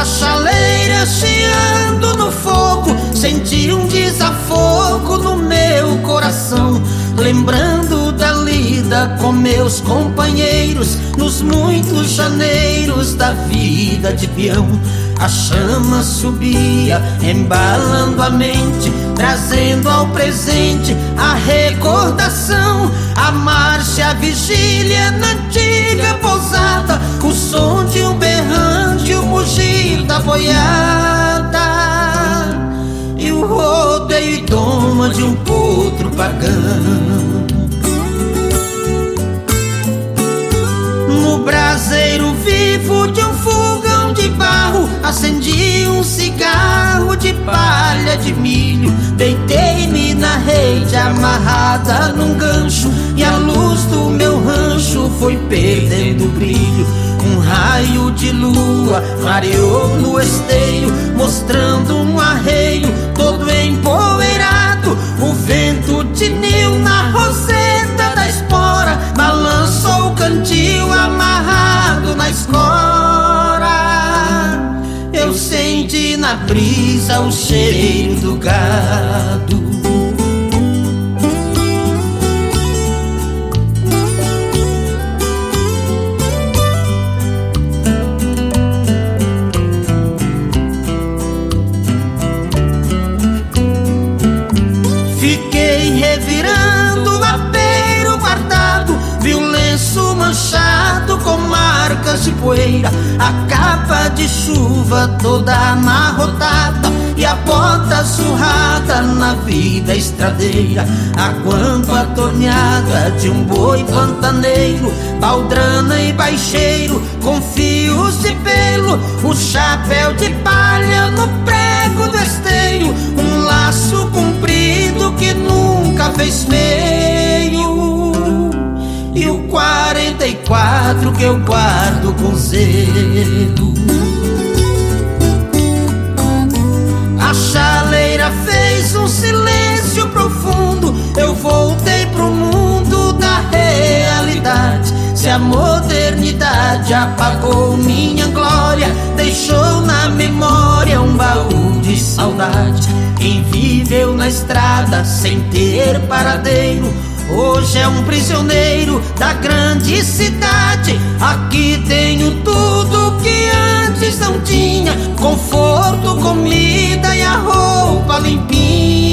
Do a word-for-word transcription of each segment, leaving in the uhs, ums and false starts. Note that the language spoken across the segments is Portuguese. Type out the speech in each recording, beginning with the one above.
a chaleira chiando no fogo, senti um desafogo no meu coração, lembrando da lida com meus companheiros nos muitos janeiros da vida de peão. A chama subia, embalando a mente, trazendo ao presente a recordação, a marcha, a vigília na antiga pousada, o som de um berrante, o mugir da boiada e o rodeio e doma de um potro pagão. No braseiro vivo de um fogão de barro, acendi um cigarro de palha de milho, deitei-me na rede amarrada num gancho, e a luz do meu rancho foi perdendo brilho. Um raio de lua clareou no esteio, mostrando um arreio todo empoeirado. O vento tiniu na roseta da espora, balançou o cantil amarrado na escora. Eu senti na brisa o cheiro do gado. Fiquei revirando o apeiro guardado, vi o lenço manchado com marcas de poeira, a capa de chuva toda amarrotada e a bota surrada na vida estradeira. A guampa atorneada de um boi pantaneiro, baldrana e baixeiro com fios de pelo, o chapéu de palha no prego do esteio, um laço comprido que nunca fez feio, e o quarenta e quatro que eu guardo com zelo. A chaleira fez um silêncio profundo, eu voltei pro mundo da realidade. Se a modernidade apagou minha glória, deixou na memória um baú de saudade. Quem viveu na estrada sem ter paradeiro, hoje é um prisioneiro da grande cidade. Aqui tenho tudo que antes não tinha, conforto, comida e a roupa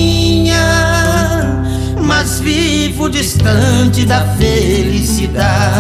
limpinha, mas vivo distante da felicidade.